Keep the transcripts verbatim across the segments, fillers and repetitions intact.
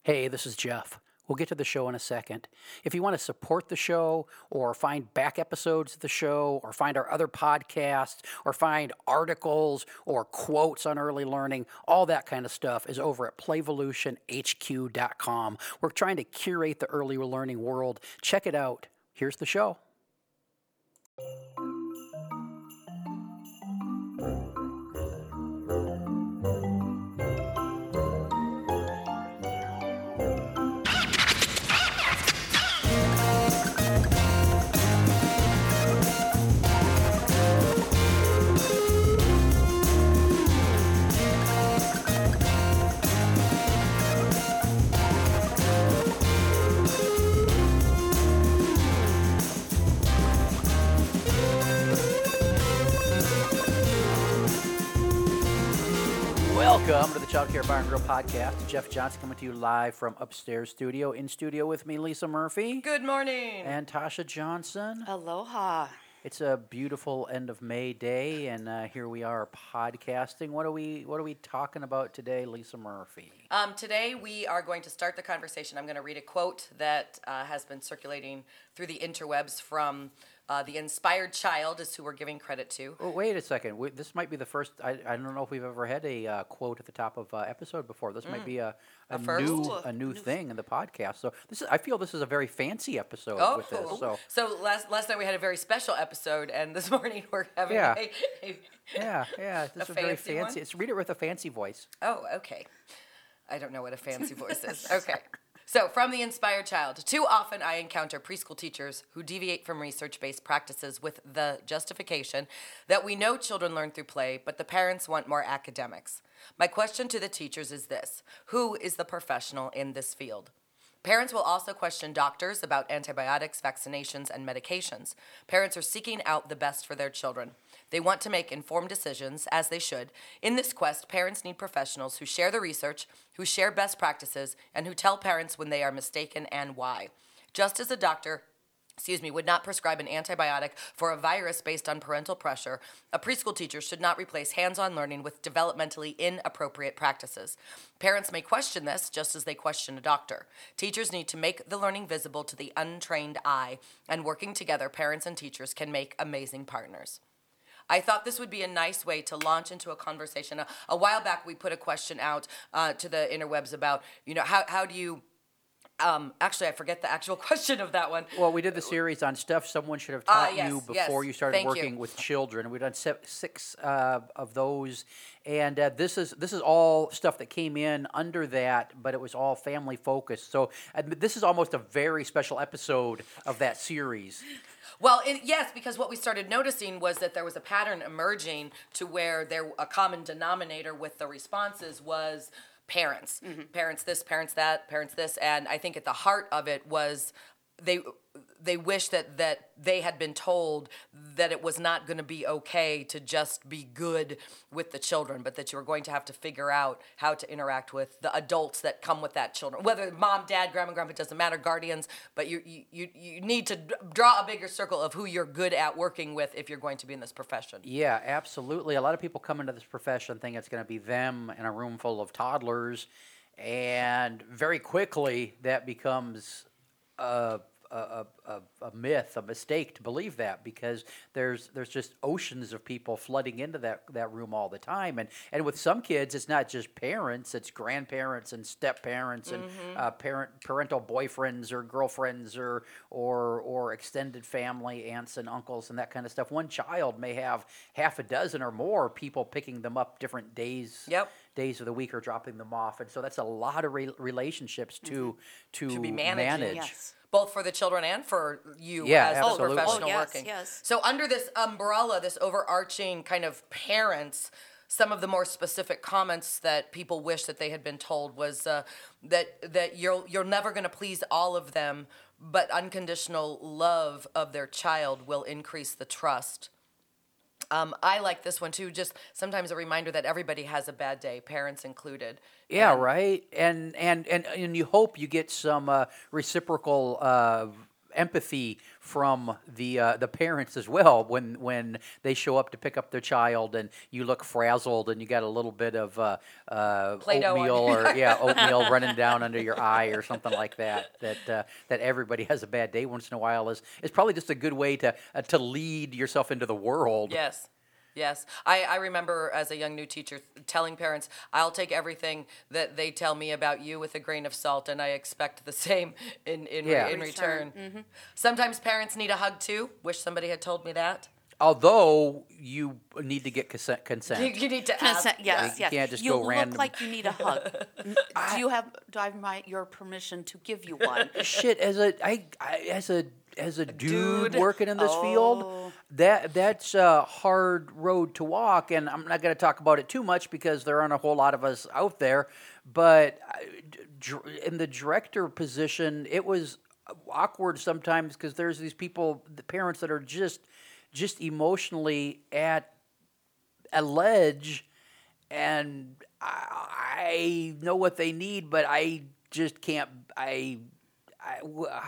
Hey, this is Jeff. We'll get to the show in a second. If you want to support the show or find back episodes of the show or find our other podcasts or find articles or quotes on early learning, all that kind of stuff is over at playvolution h q dot com. We're trying to curate the early learning world. Check it out. Here's the show. Welcome to the Child Care Bar and Grill Podcast. Jeff Johnson coming to you live from upstairs studio. In studio with me, Lisa Murphy. Good morning. And Tasha Johnson. Aloha. It's a beautiful end of May day, and uh, here we are podcasting. What are we What are we talking about today, Lisa Murphy? Um, today we are going to start the conversation. I'm going to read a quote that uh, has been circulating through the interwebs from uh, The Inspired Child is who we're giving credit to. Oh, wait a second. We, this might be the first, I, I don't know if we've ever had a uh, quote at the top of uh, episode before. This mm. might be a, a, a first? new Ooh, a new thing in the podcast. So this is, I feel this is a very fancy episode oh, with this. So, so last last night we had a very special episode, and this morning we're having yeah. a, a yeah, yeah. This a is very fancy fancy. one? It's read it with a fancy voice. Oh, okay. I don't know what a fancy voice is. Okay. So, from The Inspired Child, too often I encounter preschool teachers who deviate from research-based practices with the justification that we know children learn through play, but the parents want more academics. My question to the teachers is this: who is the professional in this field? Parents will also question doctors about antibiotics, vaccinations, and medications. Parents are seeking out the best for their children. They want to make informed decisions, as they should. In this quest, parents need professionals who share the research, who share best practices, and who tell parents when they are mistaken and why. Just as a doctor excuse me, would not prescribe an antibiotic for a virus based on parental pressure, a preschool teacher should not replace hands-on learning with developmentally inappropriate practices. Parents may question this just as they question a doctor. Teachers need to make the learning visible to the untrained eye, and working together, parents and teachers can make amazing partners. I thought this would be a nice way to launch into a conversation. A, a while back, we put a question out uh, to the interwebs about, you know, how, how do you Um, actually, I forget the actual question of that one. Well, we did the series on stuff someone should have taught uh, yes, you before yes. you started Thank working you. with children. We've done se- six uh, of those, and uh, this is this is all stuff that came in under that, but it was all family focused. So uh, this is almost a very special episode of that series. Well, it, yes, because what we started noticing was that there was a pattern emerging to where there a common denominator with the responses was parents, mm-hmm. parents this, parents that, parents this, and I think at the heart of it was they they wish that, that they had been told that it was not going to be okay to just be good with the children, but that you were going to have to figure out how to interact with the adults that come with that children, whether mom, dad, grandma, grandpa, it doesn't matter, guardians, but you, you, you need to draw a bigger circle of who you're good at working with if you're going to be in this profession. Yeah, absolutely. A lot of people come into this profession thinking it's going to be them in a room full of toddlers, and very quickly that becomes a A, a, a myth, a mistake to believe that, because there's there's just oceans of people flooding into that, that room all the time, and and with some kids it's not just parents, it's grandparents and step parents and mm-hmm. uh, parent parental boyfriends or girlfriends or or or extended family, aunts and uncles and that kind of stuff. One child may have half a dozen or more people picking them up different days. Yep. days of the week or dropping them off, and so that's a lot of re- relationships to mm-hmm. to, to be managing, manage. Yes. Both for the children and for you yeah, as absolutely. a professional oh, yes, working. Yes. So under this umbrella, this overarching kind of parents, some of the more specific comments that people wish that they had been told was uh, that that you're you're never going to please all of them, but unconditional love of their child will increase the trust. Um, I like this one too, just sometimes a reminder that everybody has a bad day, parents included. Yeah, and right. And and and and you hope you get some uh, reciprocal uh, empathy from the uh, the parents as well when when they show up to pick up their child and you look frazzled and you got a little bit of uh, uh, Play-Doh on oatmeal your- or yeah oatmeal running down under your eye or something like that. That uh, that everybody has a bad day once in a while is is probably just a good way to uh, to lead yourself into the world. Yes. Yes. I, I remember as a young new teacher telling parents, I'll take everything that they tell me about you with a grain of salt, and I expect the same in, in, Yeah. re- in Return. return. Sometimes parents need a hug too. Wish somebody had told me that. Although you need to get consent. You, consent. you need to ask. Consent, yes, You yes. can't just you go look random. like you need a hug. N- do you have? Do I have my your permission to give you one? Shit, as a I, I as a as a dude, dude? working in this Oh. field, that that's a hard road to walk, and I'm not going to talk about it too much because there aren't a whole lot of us out there. But I- d- dr- in the director position, it was awkward sometimes because there's these people, the parents that are just just emotionally at a ledge, and I, I know what they need, but I just can't. I, I,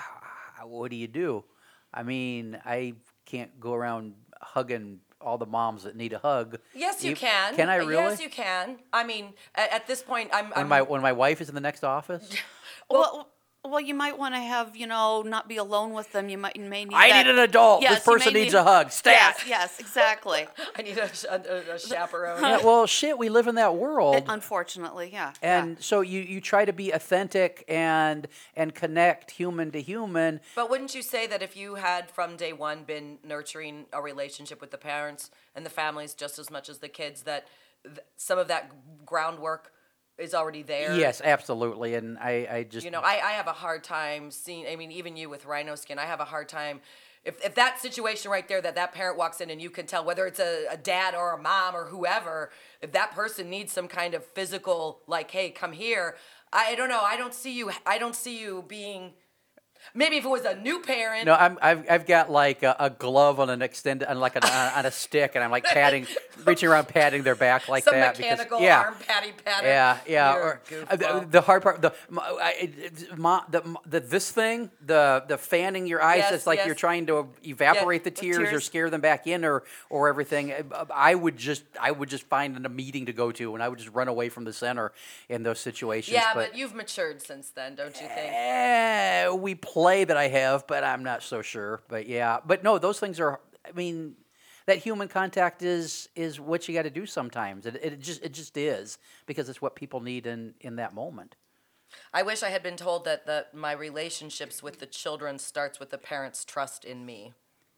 what do you do? I mean, I can't go around hugging all the moms that need a hug. Yes, you E- can. Can I really? Yes, you can. I mean, at, at this point, I'm. when I'm my when my wife is in the next office, Well, well, you might want to have, you know, not be alone with them. You might you may need. I that- need an adult. Yes, This you may person needs need- a hug. Stat. Yes, yes, exactly. I need a, a, a chaperone. Yeah, well, shit, we live in that world. Unfortunately, yeah. And so you, you try to be authentic and and connect human to human. But wouldn't you say that if you had from day one been nurturing a relationship with the parents and the families just as much as the kids, that th- some of that groundwork is already there? Yes, absolutely. And I, I just You know, I, I have a hard time seeing, I mean, even you with rhino skin, I have a hard time. If, if that situation right there, that that parent walks in and you can tell whether it's a, a dad or a mom or whoever, if that person needs some kind of physical, like, hey, come here, I don't know. I don't see you, I don't see you being, maybe if it was a new parent. no, I'm I've I've got like a, a glove on an extended on like a, on a stick, and I'm like patting, reaching around patting their back like some that mechanical because yeah. arm patty patter. Yeah, yeah. You're a Or, uh, the, goofball. the hard part, the, m- I- it- my, the, the this thing, the the fanning your eyes, Yes, it's like yes. you're trying to evaporate Yeah, the the tears, or tears. scare them back in, or or everything. Uh, I would just I would just find a meeting to go to, and I would just run away from the center in those situations. Yeah, but, but you've matured since then, don't you think? eh, we play that I have, but I'm not so sure. But yeah, but no, those things are. I mean, that human contact is is what you got to do sometimes. It, it just it just is because it's what people need in in that moment. I wish I had been told that the, my relationships with the children starts with the parents' trust in me.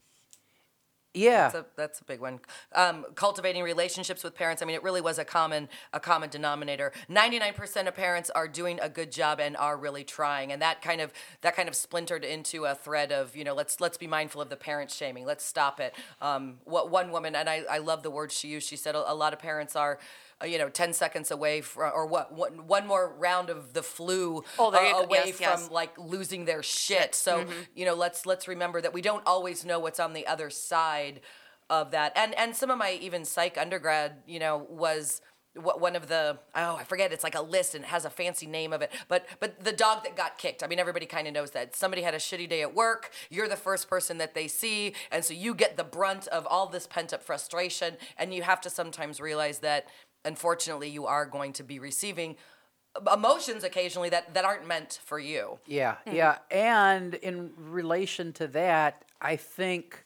Yeah. That's a, that's a big one. Um, cultivating relationships with parents. I mean, it really was a common a common denominator. ninety-nine percent of parents are doing a good job and are really trying, and that kind of that kind of splintered into a thread of, you know, let's let's be mindful of the parent shaming. Let's stop it. Um, what one woman, and I, I love the words she used. She said a, a lot of parents are, uh, you know, ten seconds away from, or what, one, one more round of the flu Oh, there you uh, go. away Yes, from yes. like losing their shit. So you know, let's let's remember that we don't always know what's on the other side of that. And and some of my even psych undergrad, you know, was wh- one of the oh I forget, it's like a list and it has a fancy name of it. But but the dog that got kicked. I mean, everybody kind of knows that somebody had a shitty day at work. You're the first person that they see, and so you get the brunt of all this pent up frustration. And you have to sometimes realize that unfortunately you are going to be receiving emotions occasionally that, that aren't meant for you. Yeah, yeah. And in relation to that, I think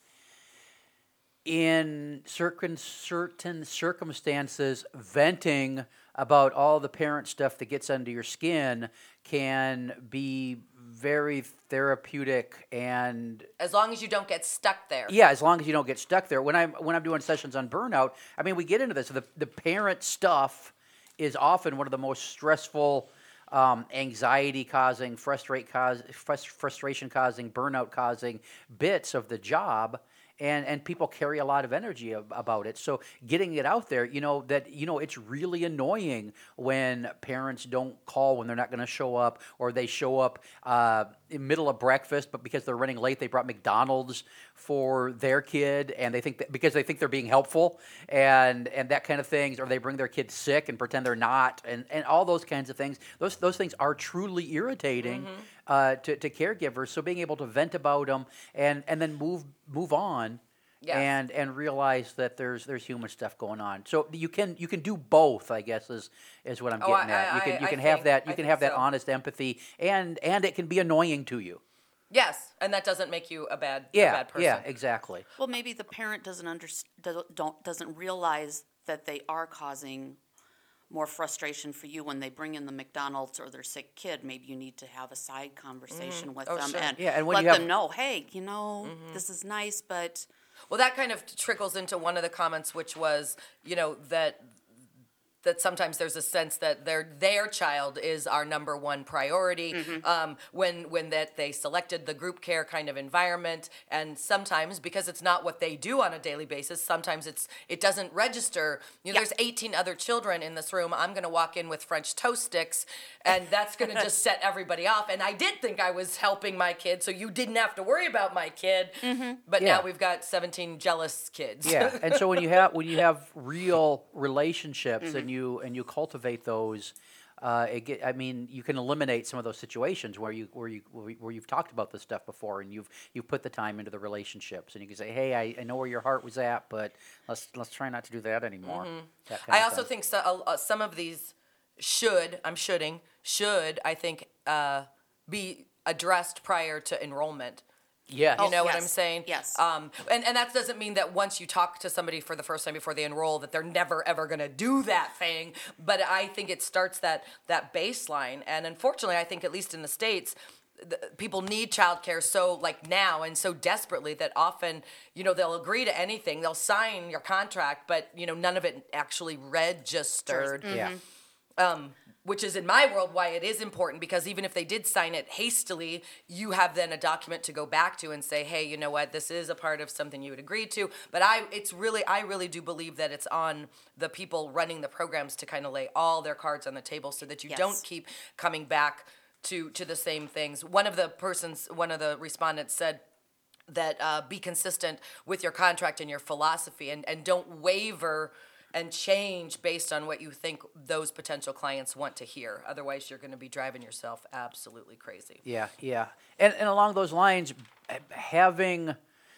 in certain certain circumstances, venting about all the parent stuff that gets under your skin can be very therapeutic and As long as you don't get stuck there. yeah, as long as you don't get stuck there. When I'm when I'm doing sessions on burnout, I mean, we get into this. The the parent stuff is often one of the most stressful, um, anxiety causing, frustrate cause, frust- frustration causing, burnout causing bits of the job. And, and people carry a lot of energy ab- about it. So getting it out there, you know, that, you know, it's really annoying when parents don't call when they're not going to show up, or they show up uh, in the middle of breakfast, but because they're running late, they brought McDonald's for their kid, and they think that because they think they're being helpful, and and that kind of things, or they bring their kid sick and pretend they're not, and, and all those kinds of things. Those those things are truly irritating uh, to, to caregivers. So being able to vent about them and, and then move move on. Yes. And and realize that there's there's human stuff going on. So you can you can do both, I guess, is is what I'm Oh, getting I- at. You I- can you I can have think- that you I can think have that so. honest empathy, and and it can be annoying to you. Yes, and that doesn't make you a bad, a Yeah, bad person. yeah, exactly. Well, maybe the parent doesn't under, don't doesn't realize that they are causing more frustration for you when they bring in the McDonald's or their sick kid. Maybe you need to have a side conversation with Oh, them sure. and, Yeah, and when let you have- them know, hey, you know, this is nice, but Well, that kind of trickles into one of the comments, which was, you know, that that sometimes there's a sense that their their child is our number one priority um, when when that they selected the group care kind of environment, and sometimes because it's not what they do on a daily basis, sometimes it's it doesn't register. You know, Yeah. there's eighteen other children in this room. I'm going to walk in with French toast sticks, and that's going to just set everybody off. And I did think I was helping my kid, so you didn't have to worry about my kid. But Yeah. now we've got seventeen jealous kids. Yeah, and so when you have when you have real relationships and you and you cultivate those, uh, it get, I mean, you can eliminate some of those situations where you where you where you've talked about this stuff before, and you've you've put the time into the relationships, and you can say, hey, I, I know where your heart was at, but let's let's try not to do that anymore. That kind I of also thing. think so, uh, uh, some of these should, I'm shoulding, should, I think, uh, be addressed prior to enrollment. Yes. You know what yes, I'm saying? yes. Um, and, and that doesn't mean that once you talk to somebody for the first time before they enroll that they're never ever going to do that thing. But I think it starts that that baseline. And unfortunately, I think at least in the States, the, people need childcare so like now and so desperately that often, you know, they'll agree to anything. They'll sign your contract, but, you know, none of it actually registered. Yeah. Um, which is in my world why it is important, because even if they did sign it hastily, you have then a document to go back to and say, hey, you know what, this is a part of something you would agree to. But I, it's really, I really do believe that it's on the people running the programs to kind of lay all their cards on the table so that you Yes. don't keep coming back to to the same things. One of the persons, one of the respondents said that uh, be consistent with your contract and your philosophy, and, and don't waver and change based on what you think those potential clients want to hear. Otherwise, you're going to be driving yourself absolutely crazy. Yeah, yeah. And and along those lines, h- having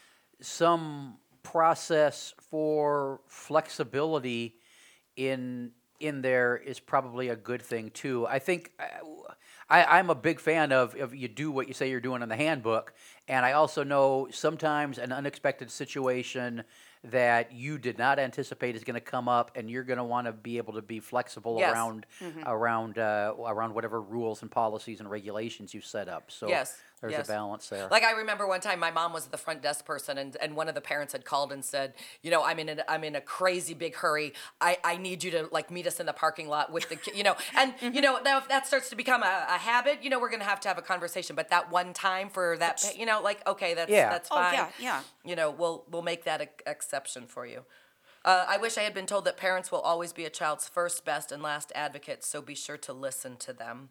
some process for flexibility in in there is probably a good thing too. I think I, I, I'm a big fan of, of you do what you say you're doing in the handbook, and I also know sometimes an unexpected situation that you did not anticipate is going to come up, and you're going to want to be able to be flexible Yes. around around uh, around whatever rules and policies and regulations you set up. So Yes, there's yes. a balance there. Like I remember one time my mom was the front desk person, and, and one of the parents had called and said, you know, I'm in a, I'm in a crazy big hurry. I, I need you to like meet us in the parking lot with the, ki-, you know, and you know, now if that starts to become a, a habit, you know, we're going to have to have a conversation, but that one time for that, pa- you know, like, okay, that's, Yeah. that's Oh, fine. yeah, yeah. You know, we'll, we'll make that a, exception for you. Uh, I wish I had been told that parents will always be a child's first, best, and last advocate, so be sure to listen to them.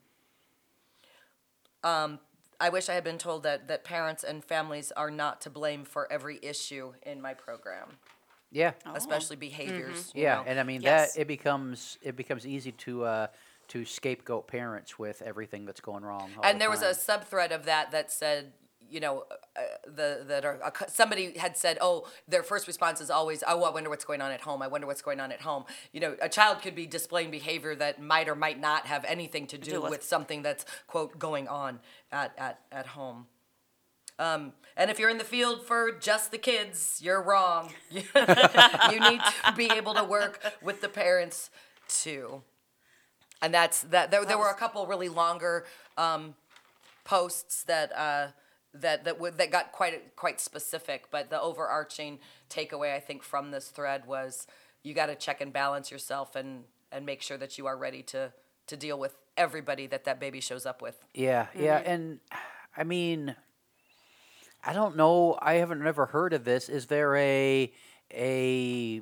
Um, I wish I had been told that, that parents and families are not to blame for every issue in my program, yeah. especially behaviors. you Yeah, know. and I mean Yes. that it becomes it becomes easy to uh, to scapegoat parents with everything that's going wrong. all And the there was time. a subthread of that that said, you know, uh, the that are, uh, somebody had said, oh, their first response is always, oh, I wonder what's going on at home. I wonder what's going on at home. You know, a child could be displaying behavior that might or might not have anything to do, do with- with something that's, quote, going on at, at, at home. Um, and if you're in the field for just the kids, you're wrong. you need to be able to work with the parents too. And that's that. There, there were a couple really longer um, posts that uh, that that would that got quite quite specific. But the overarching takeaway I think from this thread was you got to check and balance yourself and and make sure that you are ready to to deal with everybody that that baby shows up with. Yeah, yeah, and I mean, I don't know. I haven't never heard of this. Is there a a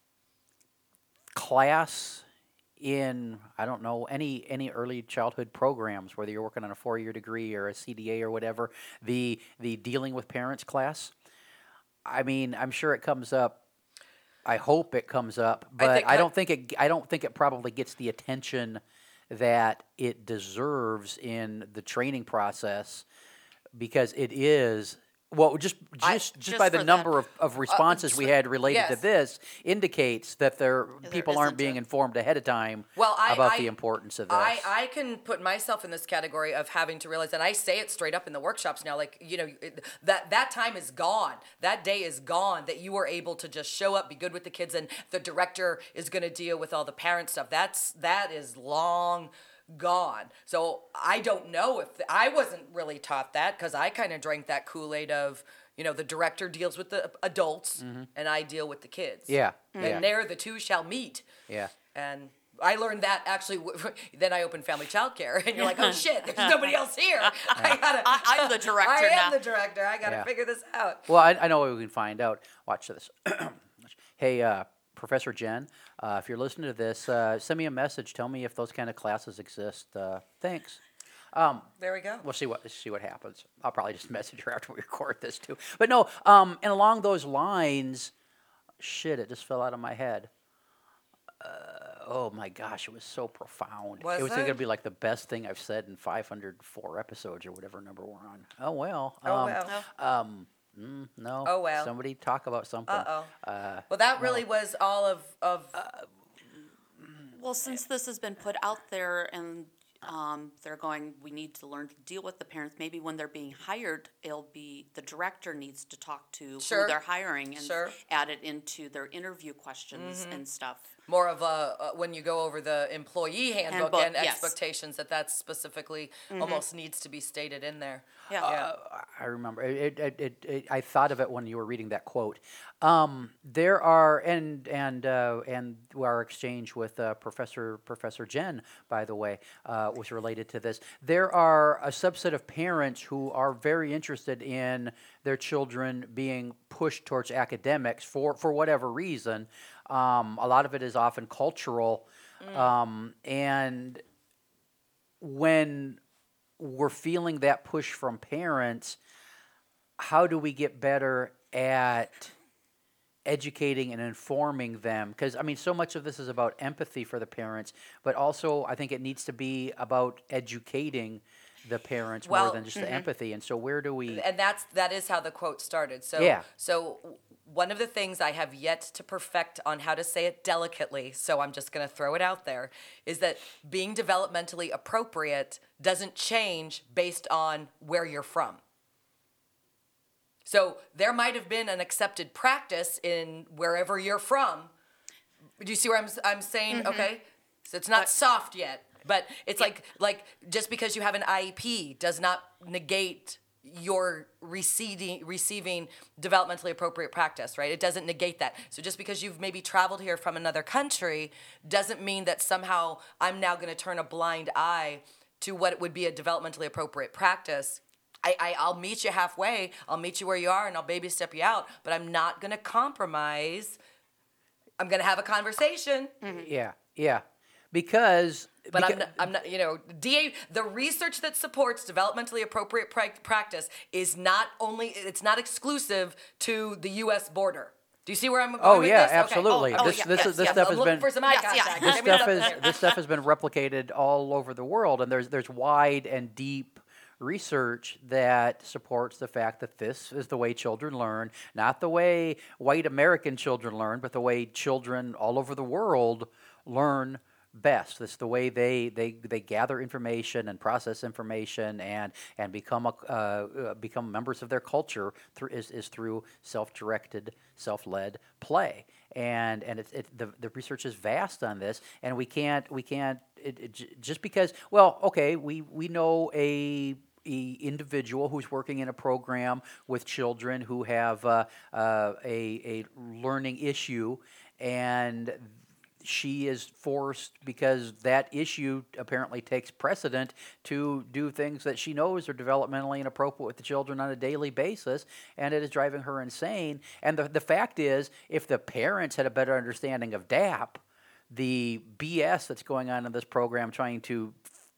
class in I don't know any any early childhood programs, whether you're working on a four year degree or a C D A or whatever, the the dealing with parents class? I mean, I'm sure it comes up. I hope it comes up, but I, think I- don't think it. I don't think it probably gets the attention that it deserves in the training process, because it is, well, just just I- just, Just by for the that- number of, of responses we had related to yes. this indicates that there people aren't isn't being a- informed ahead of time Well, I, about I, the importance of this. I, I can put myself in this category of having to realize, and I say it straight up in the workshops now, like, you know, it, that, that time is gone. That day is gone, that you are able to just show up, be good with the kids, and the director is going to deal with all the parent stuff. That's, that is long gone. So I don't know if, I wasn't really taught that, because I kind of drank that Kool-Aid of, you know, the director deals with the adults, and I deal with the kids. Yeah, And yeah. there the two shall meet. Yeah. And I learned that actually. Then I opened family childcare, and you're like, "Oh shit, there's nobody else here. I gotta. I- I'm the director I am now." the director. I gotta Yeah. figure this out." Well, I, I know what we can find out. Watch this. Hey, uh, Professor Jen, uh, if you're listening to this, uh, send me a message. Tell me if those kind of classes exist. Uh, thanks. There we go. We'll see what see what happens. I'll probably just message her after we record this too. But no, um, and along those lines, shit, it just fell out of my head. Uh, oh my gosh, it was so profound. Was it was it? going to be like the best thing I've said in five hundred four episodes or whatever number we're on. Oh well. Oh um, well. Um, mm, no. Oh, well. Somebody talk about something. Uh oh. Uh, Well, that really was all of of. Well, since this has been put out there and um, they're going, we need to learn to deal with the parents. Maybe when they're being hired, it'll be the director needs to talk to Sure. who they're hiring and Sure. add it into their interview questions and stuff. More of a uh, when you go over the employee handbook, Handbook, and yes. expectations, that that specifically almost needs to be stated in there. Yeah. Uh, I remember. It, it, it, it, I thought of it when you were reading that quote. Um, there are, and and uh, and our exchange with uh, Professor Professor Jen, by the way, uh, was related to this. There are a subset of parents who are very interested in their children being pushed towards academics for for whatever reason. Um, a lot of it is often cultural, um, and when we're feeling that push from parents, how do we get better at educating and informing them? Because, I mean, so much of this is about empathy for the parents, but also I think it needs to be about educating the parents Well, more than just the empathy. And so where do we... And that's that is how the quote started. So Yeah. so one of the things I have yet to perfect on how to say it delicately, so I'm just going to throw it out there, is that being developmentally appropriate doesn't change based on where you're from. So there might have been an accepted practice in wherever you're from. Do you see where I'm I'm saying? Okay, so it's not soft yet, but it's like like just because you have an I E P does not negate your receiving receiving developmentally appropriate practice, right? It doesn't negate that. So just because you've maybe traveled here from another country doesn't mean that somehow I'm now going to turn a blind eye to what would be a developmentally appropriate practice. I, I, I'll meet you halfway. I'll meet you where you are, and I'll baby step you out. But I'm not going to compromise. I'm going to have a conversation. Yeah, yeah. Because... But beca- I'm not, I'm not, you know, D A, the research that supports developmentally appropriate pra- practice is not only, it's not exclusive to the U S border. Do you see where I'm going Oh with yeah, this? Okay. absolutely. Oh, oh, this yeah, this yes, is this yes. stuff I'm has looking been for some eye Yes, yeah. contact. this Give me stuff another- is this stuff has been replicated all over the world, and there's there's wide and deep research that supports the fact that this is the way children learn, not the way white American children learn, but the way children all over the world learn best. This is the way they, they, they gather information and process information and and become a, uh, uh, become members of their culture through is, is through self-directed, self-led play. And and it's it, the the research is vast on this, and we can't we can't it, it, j- just because well okay we we know a a individual who's working in a program with children who have uh, uh, a a learning issue, and she is forced, because that issue apparently takes precedent, to do things that she knows are developmentally inappropriate with the children on a daily basis, and it is driving her insane. And the, the fact is, if the parents had a better understanding of D A P, the B S that's going on in this program trying to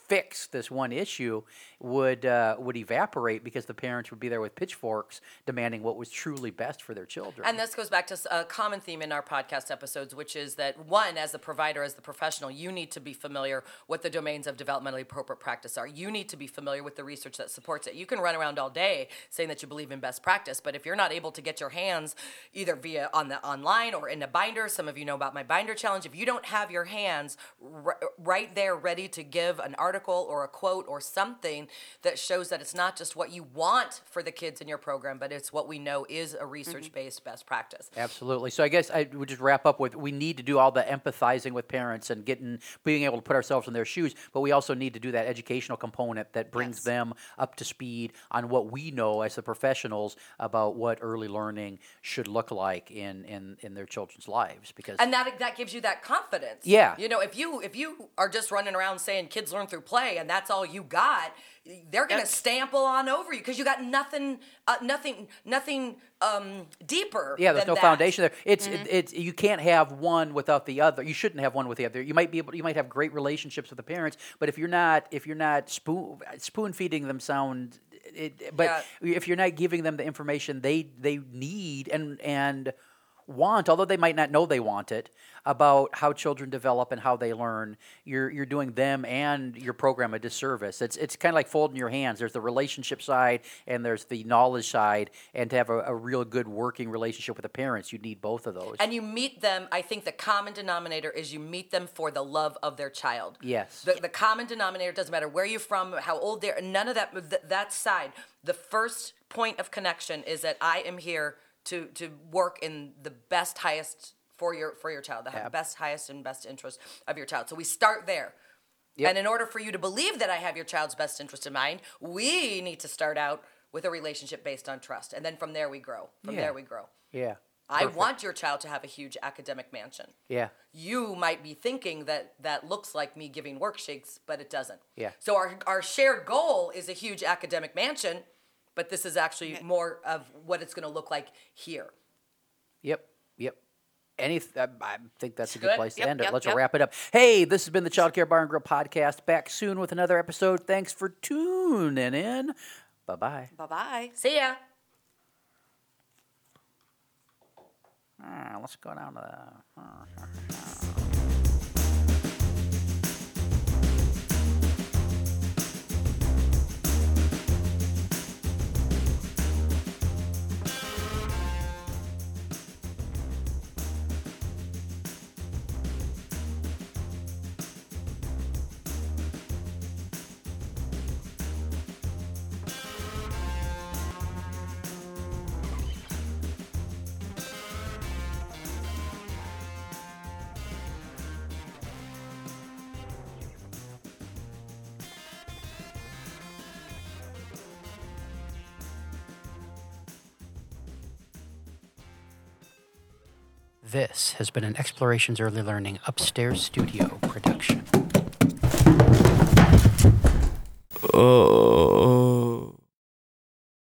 fix this one issue would uh, would evaporate because the parents would be there with pitchforks demanding what was truly best for their children. And this goes back to a common theme in our podcast episodes, which is that, one, as the provider, as the professional, you need to be familiar with the domains of developmentally appropriate practice are. You need to be familiar with the research that supports it. You can run around all day saying that you believe in best practice, but if you're not able to get your hands either via on the online or in a binder, some of you know about my binder challenge, if you don't have your hands r- right there ready to give an article or a quote or something that shows that it's not just what you want for the kids in your program, but it's what we know is a research-based best practice. Absolutely. So I guess I would just wrap up with, we need to do all the empathizing with parents and getting, being able to put ourselves in their shoes, but we also need to do that educational component that brings Yes. them up to speed on what we know as the professionals about what early learning should look like in, in, in their children's lives. Because And that that gives you that confidence. Yeah. You know, if you if you are just running around saying kids learn through play and that's all you got, they're gonna Yep. stample on over you because you got nothing, uh, nothing, nothing um, deeper. Yeah, there's than no that. foundation there. It's Mm-hmm. it, it's you can't have one without the other. You shouldn't have one with the other. You might be able, you might have great relationships with the parents, but if you're not if you're not spoon spoon feeding them sound, it, but if you're not giving them the information they they need and and want, although they might not know they want it, about how children develop and how they learn, you're you're doing them and your program a disservice. It's it's kind of like folding your hands. There's the relationship side and there's the knowledge side, and to have a, a real good working relationship with the parents, you need both of those. And you meet them, I think the common denominator is you meet them for the love of their child. Yes. The, the common denominator, doesn't matter where you're from, how old they're, none of that, th- that side. The first point of connection is that I am here to to work in the best, highest for your for your child, the Yep. best, highest, and best interest of your child. So we start there. Yep. And in order for you to believe that I have your child's best interest in mind, we need to start out with a relationship based on trust. And then from there we grow. From Yeah. there we grow. Yeah. I Perfect. want your child to have a huge academic mansion. Yeah. You might be thinking that that looks like me giving worksheets, but it doesn't. Yeah. So our, our shared goal is a huge academic mansion, but this is actually more of what it's going to look like here. Yep. Yep. Any, I I think that's a good Good. place to Yep, end it. yep, Let's yep. wrap it up. Hey, this has been the Child Care Bar and Grill podcast. Back soon with another episode. Thanks for tuning in. Bye bye. Bye-bye. See ya. Ah, let's go down to the. This has been an Explorations Early Learning Upstairs Studio production. Oh.